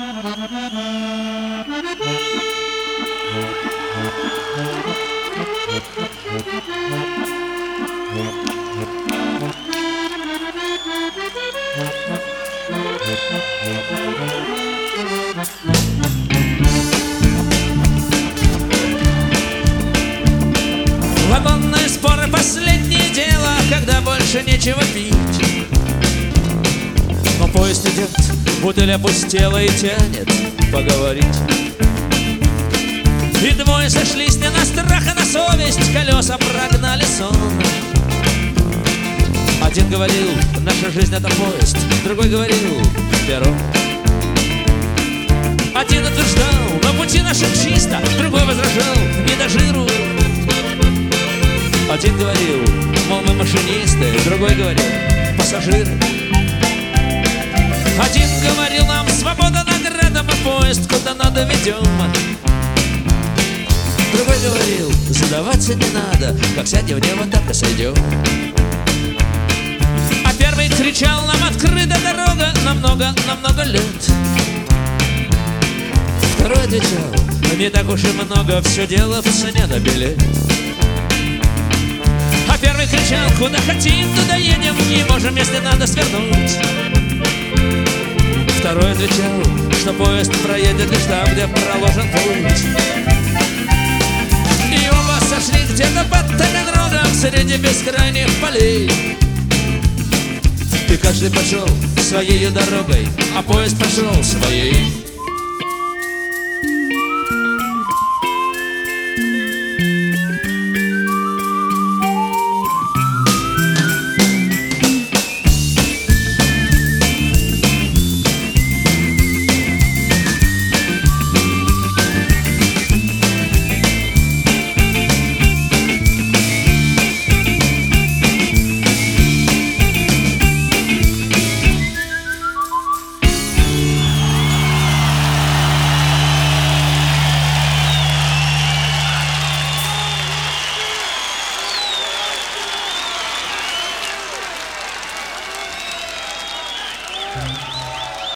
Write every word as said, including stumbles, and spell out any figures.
Вагонные споры — последнее дело, когда больше нечего пить. Но поезд идет, бутыль опустела и тянет поговорить. И двое сошлись не на страх, а на совесть, колеса прогнали сон. Один говорил: наша жизнь — это поезд. Другой говорил: перрон. Один утверждал: на пути нашем чисто. Другой возражал: не до жиру. Один говорил: мол, мы машинисты. Другой говорил: пассажиры. Один говорил: нам свобода награда, мы поезд куда надо ведем. Другой говорил: задаваться не надо, как сядем в небо, так и сойдем. А первый кричал: нам открыта дорога на много, на много лет. Второй отвечал: не так уж и много, все дело в цене на билет. А первый кричал: куда хотим, туда едем, не можем, если надо, свернуть. Второй отвечал, что поезд проедет лишь там, где проложен путь. И оба сошли где-то под Таганрогом среди бескрайних полей. И каждый пошел своей дорогой, а поезд пошел своей.